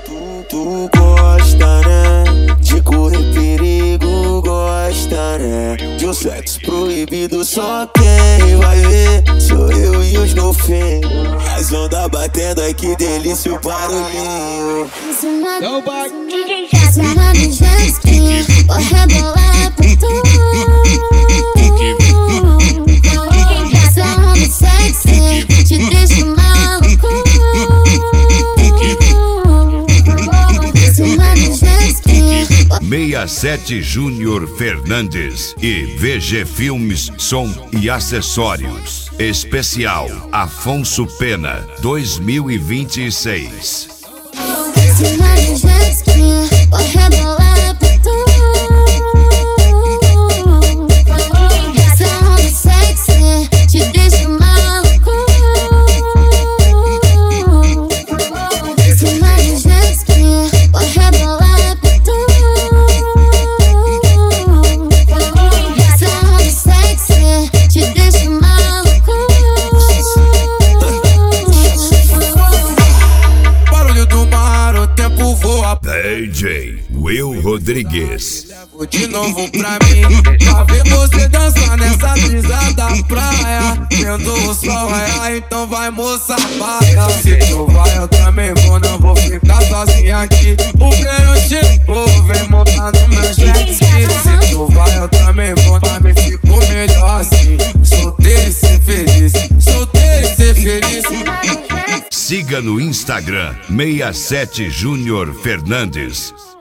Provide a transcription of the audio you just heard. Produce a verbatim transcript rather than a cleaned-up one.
Tu, tu gosta, né? De correr perigo, gosta, né? De um sexo proibido, só quem vai ver sou eu e os golfinhos. As ondas batendo, ai que delícia o barulhinho. Não vai. Cima do jet ski, vou rebolar por tudo. Essa onda sexy te deixa maluco. Cima do jet ski. sessenta e sete Júnior Fernandes e V G Filmes, som e acessórios. Especial Afonso Pena dois mil e vinte e seis. Cima do jet ski, vou rebolar por tudo. Essa onda sexy te deixa maluco. Cima do jet ski, vou rebolar por tudo. Essa onda sexy te deixa maluco. Barulho do mar, o tempo voa. D J Will Rodrigues. De novo pra mim, pra ver você dançar nessa brisa da praia. Vendo o sol raiar, então vai moça, paga. Se tu vai eu também vou, não vou ficar sozinha aqui. O verão chegou, vem montar no meu jet ski. Se tu vai eu também vou, mas me fico melhor assim. Solteiro e ser feliz, solteiro e ser feliz. Siga no Instagram sessenta e sete Júnior Fernandes.